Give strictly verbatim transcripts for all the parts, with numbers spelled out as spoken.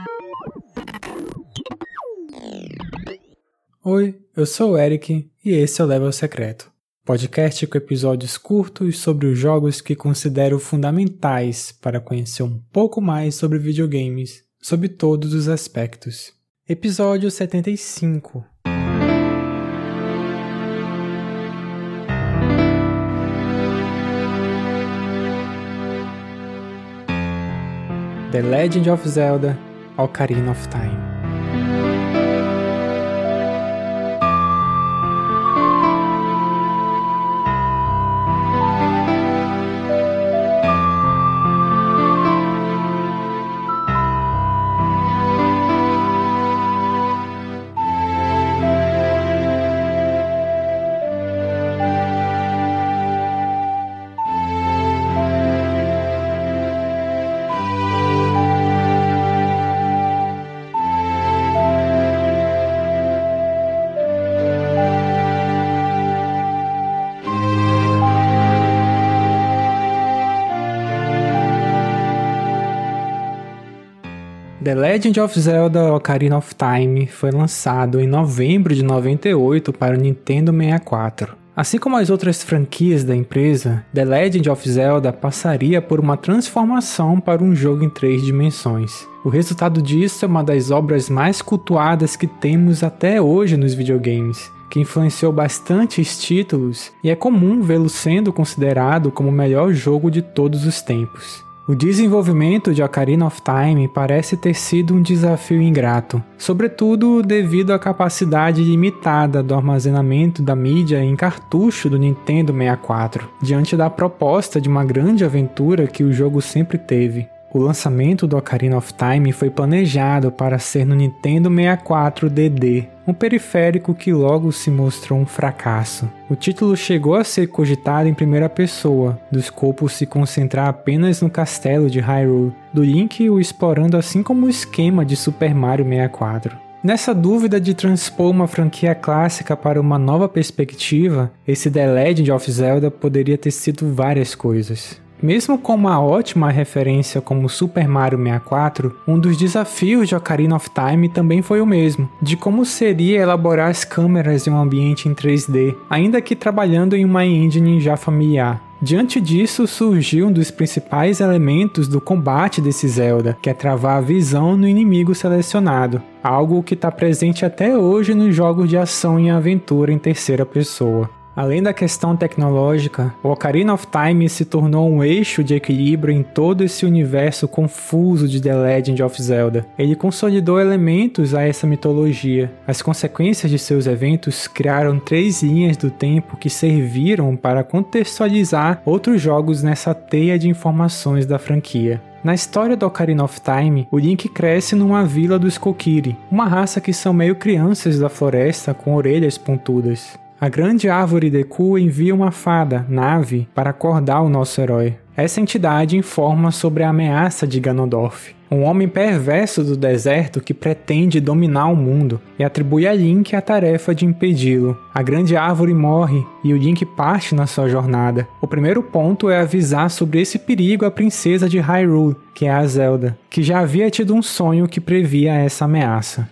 Oi, eu sou o Eric e esse é o Level Secreto, podcast com episódios curtos sobre os jogos que considero fundamentais para conhecer um pouco mais sobre videogames, sob todos os aspectos. Episódio setenta e cinco. The Legend of Zelda: Ocarina of Time. The Legend of Zelda: Ocarina of Time foi lançado em novembro de noventa e oito para o Nintendo sessenta e quatro. Assim como as outras franquias da empresa, The Legend of Zelda passaria por uma transformação para um jogo em três dimensões. O resultado disso é uma das obras mais cultuadas que temos até hoje nos videogames, que influenciou bastantes títulos e é comum vê-lo sendo considerado como o melhor jogo de todos os tempos. O desenvolvimento de Ocarina of Time parece ter sido um desafio ingrato, sobretudo devido à capacidade limitada do armazenamento da mídia em cartucho do Nintendo sessenta e quatro, diante da proposta de uma grande aventura que o jogo sempre teve. O lançamento do Ocarina of Time foi planejado para ser no Nintendo sessenta e quatro D D, um periférico que logo se mostrou um fracasso. O título chegou a ser cogitado em primeira pessoa, do escopo se concentrar apenas no castelo de Hyrule, do Link o explorando assim como o esquema de Super Mario sessenta e quatro. Nessa dúvida de transpor uma franquia clássica para uma nova perspectiva, esse The Legend of Zelda poderia ter sido várias coisas. Mesmo com uma ótima referência como Super Mario sessenta e quatro, um dos desafios de Ocarina of Time também foi o mesmo, de como seria elaborar as câmeras em um ambiente em três D, ainda que trabalhando em uma engine já familiar. Diante disso, surgiu um dos principais elementos do combate desse Zelda, que é travar a visão no inimigo selecionado, algo que está presente até hoje nos jogos de ação e aventura em terceira pessoa. Além da questão tecnológica, o Ocarina of Time se tornou um eixo de equilíbrio em todo esse universo confuso de The Legend of Zelda. Ele consolidou elementos a essa mitologia. As consequências de seus eventos criaram três linhas do tempo que serviram para contextualizar outros jogos nessa teia de informações da franquia. Na história do Ocarina of Time, o Link cresce numa vila dos Kokiri, uma raça que são meio crianças da floresta com orelhas pontudas. A grande árvore Deku envia uma fada, Navi, para acordar o nosso herói. Essa entidade informa sobre a ameaça de Ganondorf, um homem perverso do deserto que pretende dominar o mundo, e atribui a Link a tarefa de impedi-lo. A grande árvore morre e o Link parte na sua jornada. O primeiro ponto é avisar sobre esse perigo a princesa de Hyrule, que é a Zelda, que já havia tido um sonho que previa essa ameaça.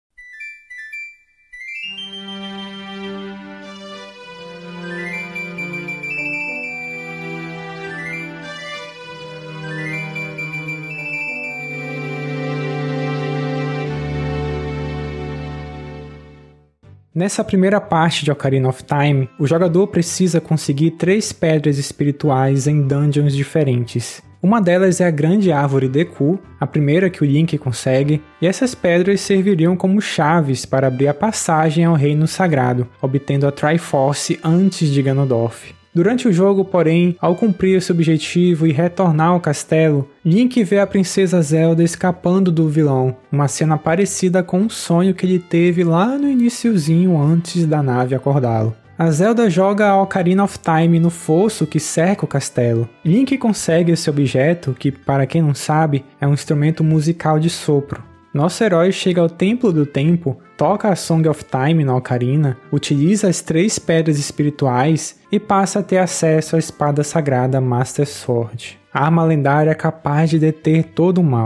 Nessa primeira parte de Ocarina of Time, o jogador precisa conseguir três pedras espirituais em dungeons diferentes. Uma delas é a grande árvore Deku, a primeira que o Link consegue, e essas pedras serviriam como chaves para abrir a passagem ao Reino Sagrado, obtendo a Triforce antes de Ganondorf. Durante o jogo, porém, ao cumprir esse objetivo e retornar ao castelo, Link vê a princesa Zelda escapando do vilão, uma cena parecida com um sonho que ele teve lá no iniciozinho antes da nave acordá-lo. A Zelda joga a Ocarina of Time no fosso que cerca o castelo. Link consegue esse objeto, que, para quem não sabe, é um instrumento musical de sopro. Nosso herói chega ao Templo do Tempo, toca a Song of Time na Ocarina, utiliza as três pedras espirituais e passa a ter acesso à espada sagrada Master Sword, arma lendária capaz de deter todo o mal.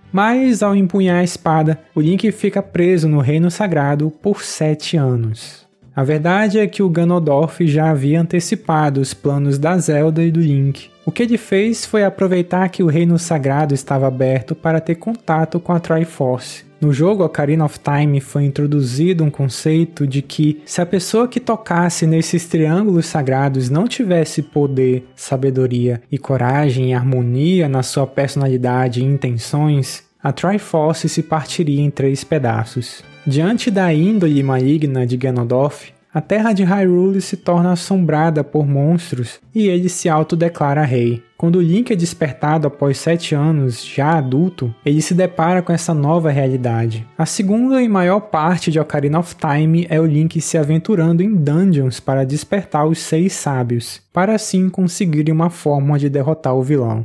Mas, ao empunhar a espada, o Link fica preso no Reino Sagrado por sete anos. A verdade é que o Ganondorf já havia antecipado os planos da Zelda e do Link. O que ele fez foi aproveitar que o Reino Sagrado estava aberto para ter contato com a Triforce. No jogo Ocarina of Time foi introduzido um conceito de que se a pessoa que tocasse nesses triângulos sagrados não tivesse poder, sabedoria e coragem e harmonia na sua personalidade e intenções, a Triforce se partiria em três pedaços. Diante da índole maligna de Ganondorf, a terra de Hyrule se torna assombrada por monstros e ele se autodeclara rei. Quando Link é despertado após sete anos, já adulto, ele se depara com essa nova realidade. A segunda e maior parte de Ocarina of Time é o Link se aventurando em dungeons para despertar os seis sábios, para assim conseguir uma forma de derrotar o vilão.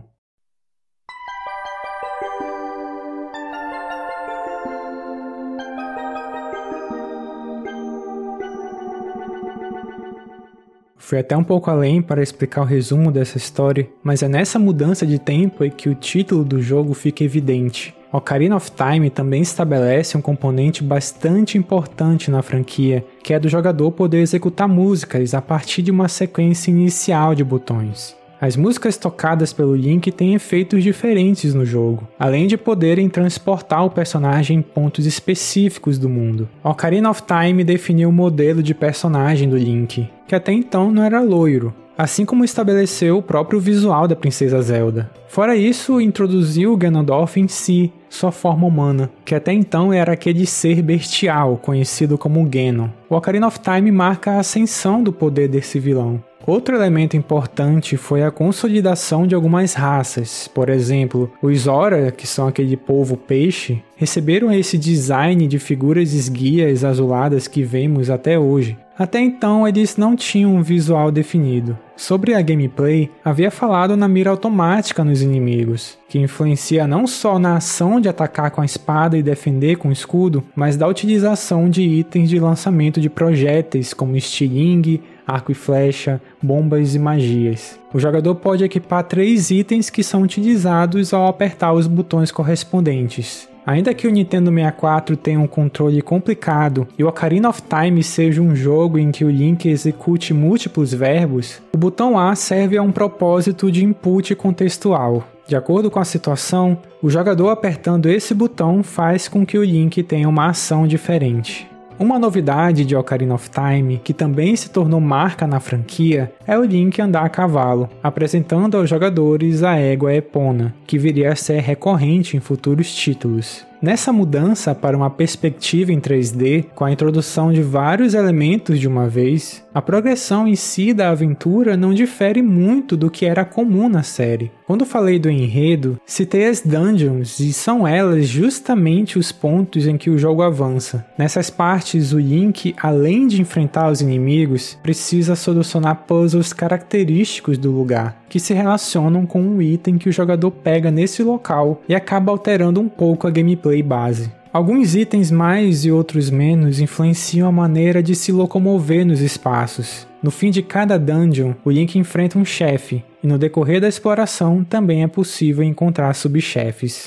Fui até um pouco além para explicar o resumo dessa história, mas é nessa mudança de tempo que o título do jogo fica evidente. Ocarina of Time também estabelece um componente bastante importante na franquia, que é do jogador poder executar músicas a partir de uma sequência inicial de botões. As músicas tocadas pelo Link têm efeitos diferentes no jogo, além de poderem transportar o personagem em pontos específicos do mundo. Ocarina of Time definiu o modelo de personagem do Link, que até então não era loiro, assim como estabeleceu o próprio visual da Princesa Zelda. Fora isso, introduziu o Ganondorf em si, sua forma humana, que até então era aquele ser bestial, conhecido como Ganon. O Ocarina of Time marca a ascensão do poder desse vilão. Outro elemento importante foi a consolidação de algumas raças. Por exemplo, os Zora, que são aquele povo peixe, receberam esse design de figuras esguias azuladas que vemos até hoje. Até então, eles não tinham um visual definido. Sobre a gameplay, havia falado na mira automática nos inimigos, que influencia não só na ação de atacar com a espada e defender com o escudo, mas da utilização de itens de lançamento de projéteis como estilingue, arco e flecha, bombas e magias. O jogador pode equipar três itens que são utilizados ao apertar os botões correspondentes. Ainda que o Nintendo sessenta e quatro tenha um controle complicado e o Ocarina of Time seja um jogo em que o Link execute múltiplos verbos, o botão A serve a um propósito de input contextual. De acordo com a situação, o jogador apertando esse botão faz com que o Link tenha uma ação diferente. Uma novidade de Ocarina of Time, que também se tornou marca na franquia, é o Link andar a cavalo, apresentando aos jogadores a égua Epona, que viria a ser recorrente em futuros títulos. Nessa mudança para uma perspectiva em três D, com a introdução de vários elementos de uma vez, a progressão em si da aventura não difere muito do que era comum na série. Quando falei do enredo, citei as dungeons e são elas justamente os pontos em que o jogo avança. Nessas partes, o Link, além de enfrentar os inimigos, precisa solucionar puzzles característicos do lugar, que se relacionam com um item que o jogador pega nesse local e acaba alterando um pouco a gameplay base. Alguns itens mais e outros menos influenciam a maneira de se locomover nos espaços. No fim de cada dungeon, o Link enfrenta um chefe, e no decorrer da exploração também é possível encontrar subchefes.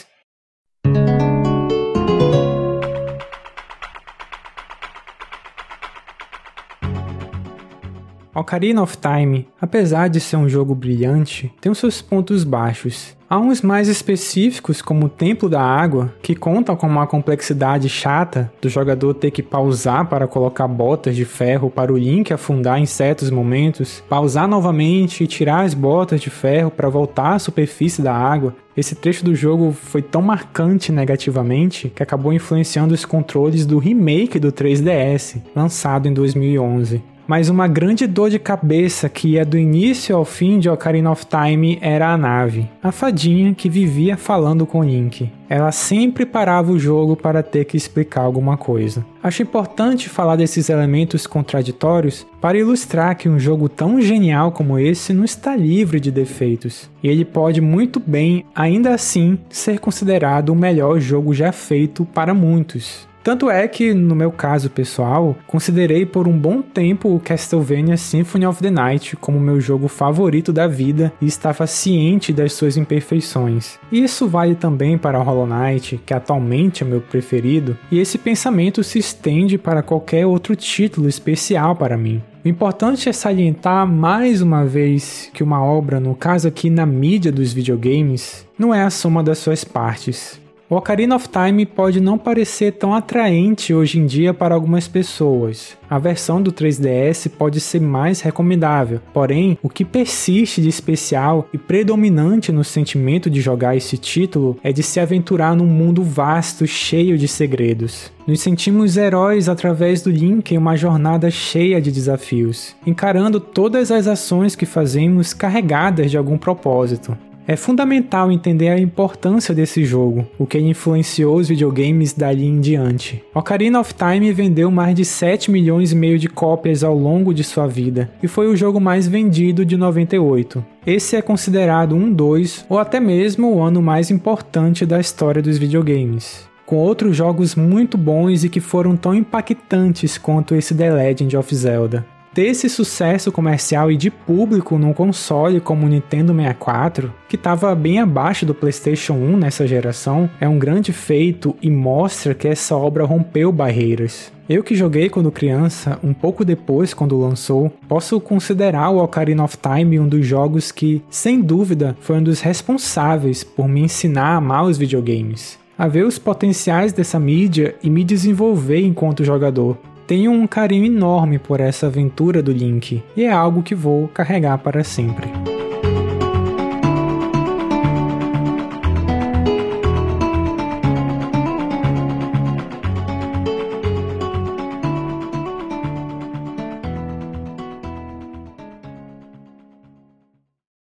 Ocarina of Time, apesar de ser um jogo brilhante, tem os seus pontos baixos. Há uns mais específicos, como o Templo da Água, que contam com uma complexidade chata do jogador ter que pausar para colocar botas de ferro para o Link afundar em certos momentos, pausar novamente e tirar as botas de ferro para voltar à superfície da água. Esse trecho do jogo foi tão marcante negativamente que acabou influenciando os controles do remake do três D S, lançado em dois mil e onze. Mas uma grande dor de cabeça que ia do início ao fim de Ocarina of Time era a nave, a fadinha que vivia falando com Link. Ela sempre parava o jogo para ter que explicar alguma coisa. Acho importante falar desses elementos contraditórios para ilustrar que um jogo tão genial como esse não está livre de defeitos, e ele pode muito bem, ainda assim, ser considerado o melhor jogo já feito para muitos. Tanto é que, no meu caso pessoal, considerei por um bom tempo o Castlevania Symphony of the Night como meu jogo favorito da vida e estava ciente das suas imperfeições. E isso vale também para Hollow Knight, que atualmente é meu preferido, e esse pensamento se estende para qualquer outro título especial para mim. O importante é salientar mais uma vez que uma obra, no caso aqui na mídia dos videogames, não é a soma das suas partes. O Ocarina of Time pode não parecer tão atraente hoje em dia para algumas pessoas. A versão do três D S pode ser mais recomendável, porém, o que persiste de especial e predominante no sentimento de jogar esse título é de se aventurar num mundo vasto, cheio de segredos. Nos sentimos heróis através do Link em uma jornada cheia de desafios, encarando todas as ações que fazemos carregadas de algum propósito. É fundamental entender a importância desse jogo, o que influenciou os videogames dali em diante. Ocarina of Time vendeu mais de sete milhões e meio de cópias ao longo de sua vida e foi o jogo mais vendido de noventa e oito. Esse é considerado um dos, ou até mesmo o ano mais importante da história dos videogames, com outros jogos muito bons e que foram tão impactantes quanto esse The Legend of Zelda. Ter esse sucesso comercial e de público num console como o Nintendo sessenta e quatro, que estava bem abaixo do PlayStation um nessa geração, é um grande feito e mostra que essa obra rompeu barreiras. Eu que joguei quando criança, um pouco depois quando lançou, posso considerar o Ocarina of Time um dos jogos que, sem dúvida, foi um dos responsáveis por me ensinar a amar os videogames, a ver os potenciais dessa mídia e me desenvolver enquanto jogador. Tenho um carinho enorme por essa aventura do Link, e é algo que vou carregar para sempre.